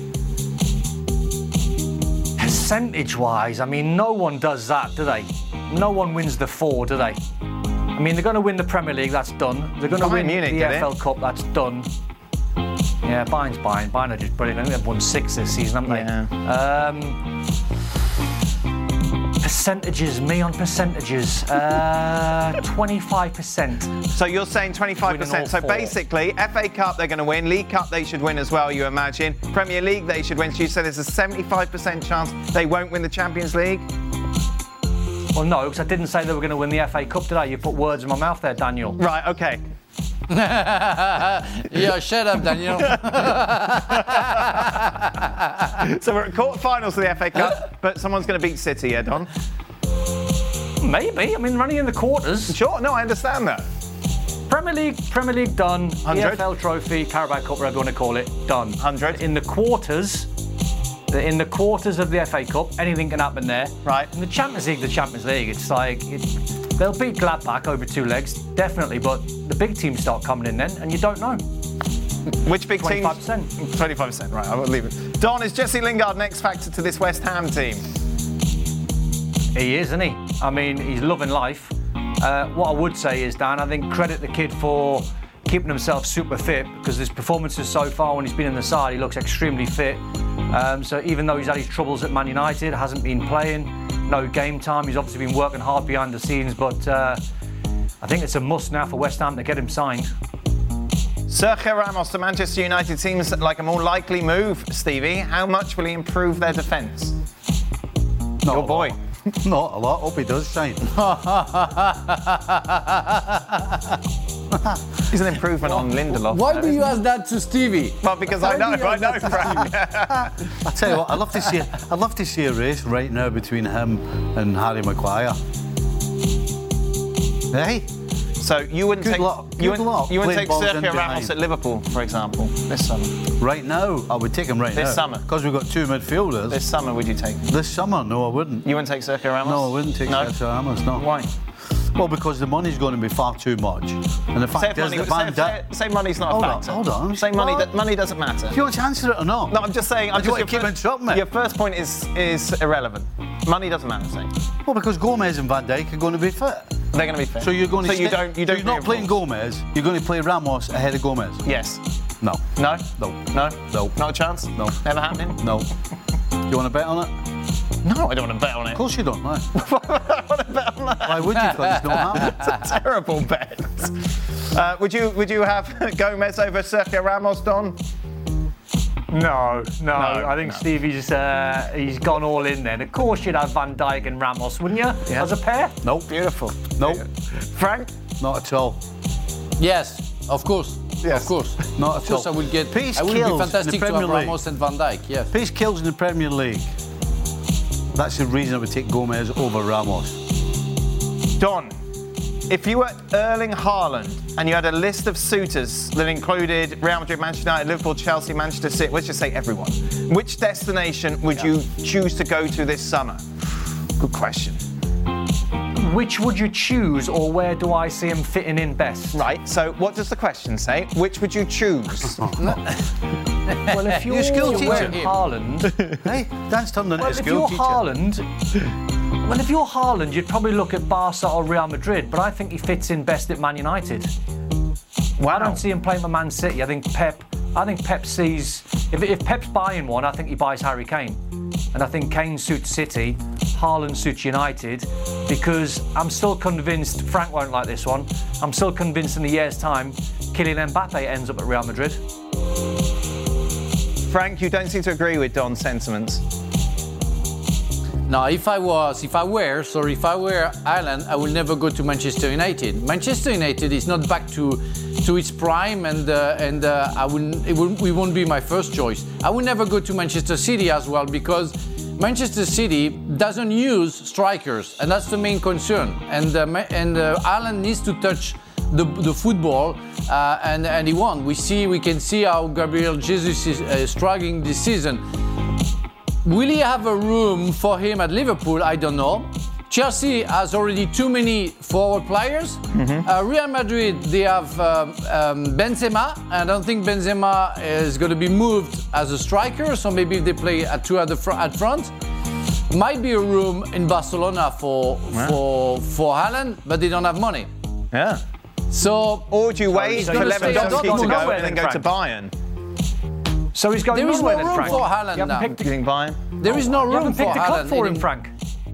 Percentage-wise, I mean, no one does that, do they? No one wins the 4, do they? I mean, they're going to win the Premier League, that's done. They're going to win the EFL Cup, that's done. Yeah, Bayern are just brilliant. I think they've won 6 this season, haven't they? Yeah. Percentages, me on percentages. 25%. So you're saying 25%. So basically, FA Cup they're going to win. League Cup they should win as well, you imagine. Premier League they should win. So you said there's a 75% chance they won't win the Champions League? Well, no, because I didn't say they were going to win the FA Cup today. You put words in my mouth there, Daniel. Right, OK. Yeah, shut up, Daniel. So we're at quarterfinals of the FA Cup, but someone's going to beat City, yeah, Don? Maybe. I mean, running in the quarters. Sure, no, I understand that. Premier League done. 100. EFL Trophy, Carabao Cup, whatever you want to call it, done. 100. In the quarters of the FA Cup, anything can happen there. Right. In the Champions League, it's like they'll beat Gladbach over 2 legs, definitely, but the big teams start coming in then, and you don't know. Which big team? 25%. 25%, right, I will leave it. Don, is Jesse Lingard an X factor to this West Ham team? He is, isn't he? I mean, he's loving life. What I would say is, Dan, I think credit the kid for keeping himself super fit, because his performances so far when he's been in the side, he looks extremely fit. So even though he's had his troubles at Man United, hasn't been playing, no game time, he's obviously been working hard behind the scenes, but I think it's a must now for West Ham to get him signed. Sergio Ramos to Manchester United seems like a more likely move, Stevie. How much will he improve their defence? Not Your boy. Not a lot. Hope he does sign. He's an improvement on Lindelof. Why do you ask that to Stevie? Well, because I know, Frank. I tell you what, I'd love to see a race right now between him and Harry Maguire. Hey. So you wouldn't take Sergio Ramos at Liverpool, for example, this summer? Right now, I would take him right now. This summer? Because we've got 2 midfielders. This summer, would you take him? This summer? No, I wouldn't. You wouldn't take Sergio Ramos? No, I wouldn't take Sergio Ramos, no. Why? Well, because the money's going to be far too much. And the fact is that say money's not a factor. Hold on. Say money doesn't matter. Do you want to answer it or not? No, I'm just saying. Your first point is irrelevant. Money doesn't matter, say. Well, because Gomez and Van Dijk are going to be fit. They're going to be fit. So you're going to. You don't. You're not playing Gomez. You're going to play Ramos ahead of Gomez. Yes. No. No. No. No. No. Not a chance. No. Never happening. No. Do you want to bet on it? No, I don't want to bet on it. Of course you don't, no. I want to bet on that. Why would you? Because it's not happening. It's a terrible bet. Would you have Gomez over Sergio Ramos, Don? No. I think Stevie's he's gone all in then. Of course you'd have Van Dijk and Ramos, wouldn't you? Yeah. As a pair? Nope. Beautiful. Nope. Frank? Not at all. Yes, of course. Yes. Of course. Not at Of course, all. I would get. Pace I would kills be in the fantastic to have Premier League. Ramos and Van Dijk. Yes. Pace kills in the Premier League. That's the reason I would take Gomez over Ramos. Don, if you were Erling Haaland and you had a list of suitors that included Real Madrid, Manchester United, Liverpool, Chelsea, Manchester City, let's just say everyone, which destination would you choose to go to this summer? Good question. Which would you choose, or where do I see him fitting in best? Right, so what does the question say? Which would you choose? Well, if you're school teacher. Haaland... Hey, Dan's turned into Well, a if you're school teacher. Haaland, you'd probably look at Barca or Real Madrid, but I think he fits in best at Man United. Wow. I don't see him playing for Man City. I think Pep sees... If Pep's buying one, I think he buys Harry Kane. And I think Kane suits City, Haaland suits United, because I'm still convinced, Frank won't like this one, I'm still convinced in a year's time, Kylian Mbappe ends up at Real Madrid. Frank, you don't seem to agree with Don's sentiments. No, if I were Ireland, I would never go to Manchester United. Manchester United is not back to its prime, and it won't be my first choice. I would never go to Manchester City as well, because Manchester City doesn't use strikers, and that's the main concern. And Ireland needs to touch the football, and he won't. We can see how Gabriel Jesus is struggling this season. Will he have a room for him at Liverpool? I don't know. Chelsea has already too many forward players. Real Madrid, they have Benzema. I don't think Benzema is going to be moved as a striker, so maybe if they play at two at front. Might be a room in Barcelona for Haaland, but they don't have money. Yeah. So, or do you wait for Lewandowski to go and then go to Bayern? So he's going there is no nowhere then, room Frank. for Haaland You now. haven't picked You think Bayern? There is no You room haven't for picked a club Haaland. for him, Frank.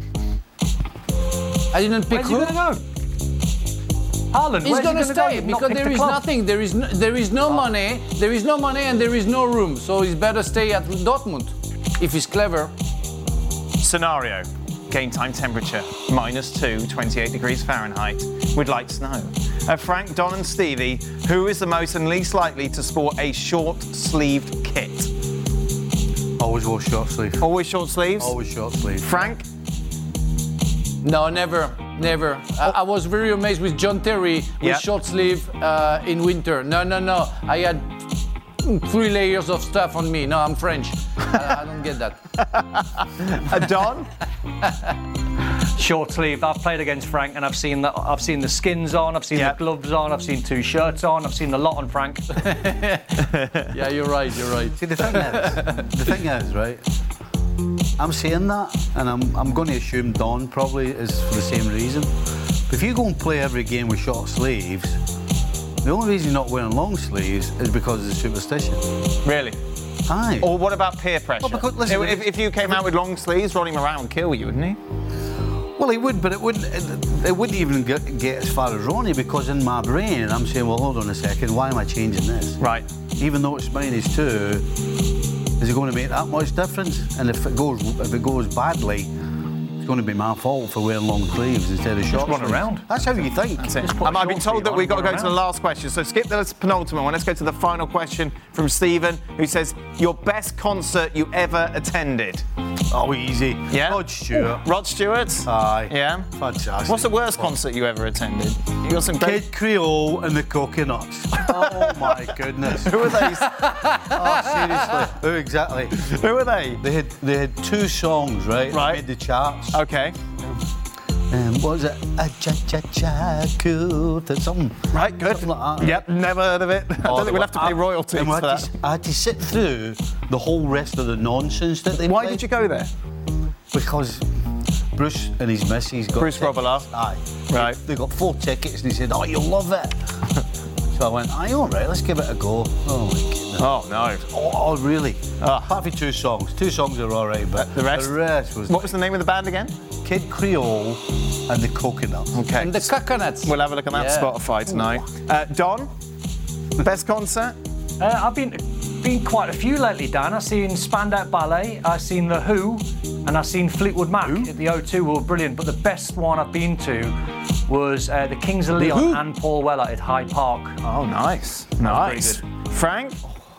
I didn't pick Where's he who. going to go? Haaland, He's where's going to he stay go? because Not there picked is a club. nothing. There is no money. There is no money and there is no room. So he's better stay at Dortmund if he's clever. Scenario. Game time temperature, -2, 28 degrees Fahrenheit, with light snow. Frank, Don and Stevie, who is the most and least likely to sport a short-sleeved kit? Always wear short sleeve. Always short sleeves? Always short sleeve. Frank? No, never. I was very amazed with John Terry with short sleeve in winter. No. I had 3 layers of stuff on me. No, I'm French. I don't get that. Don? Short sleeve. I've played against Frank and I've seen the skins on, I've seen the gloves on, I've seen 2 shirts on, I've seen the lot on Frank. Yeah, you're right. See, the thing is, right? I'm saying that, and I'm going to assume Don probably is for the same reason. But if you go and play every game with short sleeves, the only reason you're not wearing long sleeves is because of the superstition. Really? Aye. Or what about peer pressure? Well, because, listen, if you came out with long sleeves, Ronnie Moran would kill you, wouldn't he? Well, he would, but it wouldn't even get as far as Ronnie, because in my brain I'm saying, well, hold on a second, why am I changing this? Right. Even though it's -2, is it going to make that much difference? And if it goes badly, it's going to be my fault for wearing long sleeves instead of short sleeves. Run around. That's how you think. That's it. I've been told that we've got to go to the last question, so skip the penultimate one. Let's go to the final question from Stephen, who says, your best concert you ever attended? Oh, easy. Yeah? Rod Stewart. Rod Stewart? Aye. Yeah? Fantastic. What's the worst concert you ever attended? You got some great... Kid Creole and the Coconuts. Oh, my goodness. Who are they? Oh, seriously. Who exactly? Who are they? They had 2 songs, right? Right. They made the charts. Okay. What was it? A cha-cha-cha cool or something. Right, good. Something like that. Yep, never heard of it. I don't think we'll have to pay royalties and for that. I had to sit through the whole rest of the nonsense that they Why played. did you go there? Because Bruce and his missus got Bruce tickets. Robillard. Aye. Right. They got 4 tickets and he said, oh, you'll love it. So I went, all right, let's give it a go. Oh my goodness. Oh no. Oh really? Apart from 2 songs. 2 songs are all right, but the rest was... What was the name of the band again? Kid Creole and the Coconuts. Okay. And the Coconuts. We'll have a look at that Spotify tonight. Don, best concert? I've been quite a few lately, Dan. I've seen Spandau Ballet, I've seen The Who, and I've seen Fleetwood Mac at the O2. Were brilliant, but the best one I've been to was the Kings of Leon and Paul Weller at Hyde Park. Oh, nice. Nice. Frank?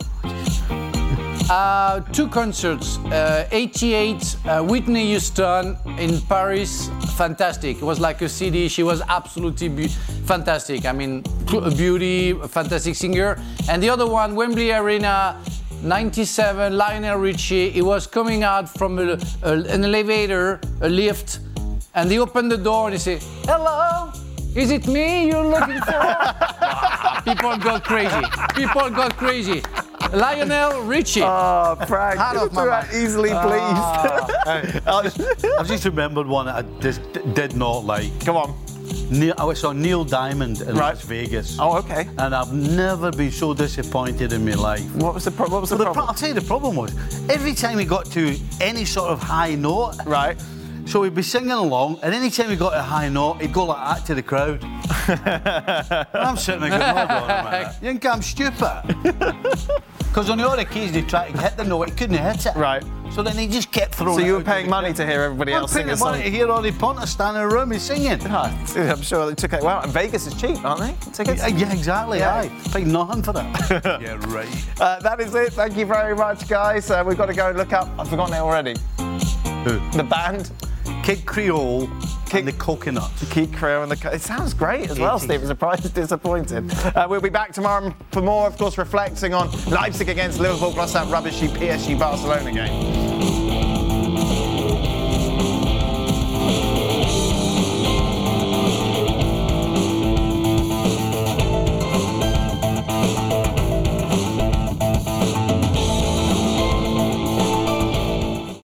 2 concerts. 88, Whitney Houston in Paris, fantastic. It was like a CD. She was absolutely fantastic. I mean, a beauty, a fantastic singer. And the other one, Wembley Arena, 97, Lionel Richie. He was coming out from an elevator, a lift, and he opened the door and he said, "Hello, is it me you're looking for?" People got crazy. People got crazy. Lionel Richie. Oh, Frank, Out of my mind. easily pleased. I've just remembered one that I just did not like. Come on. I saw Neil Diamond in Las Vegas. Oh, okay. And I've never been so disappointed in my life. What was the problem? I'll tell you the problem was, every time we got to any sort of high note, right. So we'd be singing along, and any time we got a high note, he'd go like that to the crowd. And I'm sitting there going, hold on a minute. You think I'm stupid? Because on the other keys they tried to hit the note, he couldn't hit it. Right. So then he just kept throwing So it you were out paying money to hear everybody else sing a song? I'm paying money to hear all the punters standing around me singing. I'm sure they took it well. And Vegas is cheap, aren't they? Tickets? Yeah, exactly. Yeah. Paid nothing for that. Yeah, right. That is it. Thank you very much, guys. We've got to go and look up. I've forgotten it already. Who? The band. Kid Creole and the Coconuts. Kid Creole and the... It sounds great as well, Steve. I'm surprised disappointed. We'll be back tomorrow for more, of course, reflecting on Leipzig against Liverpool, plus that rubbishy PSG Barcelona game.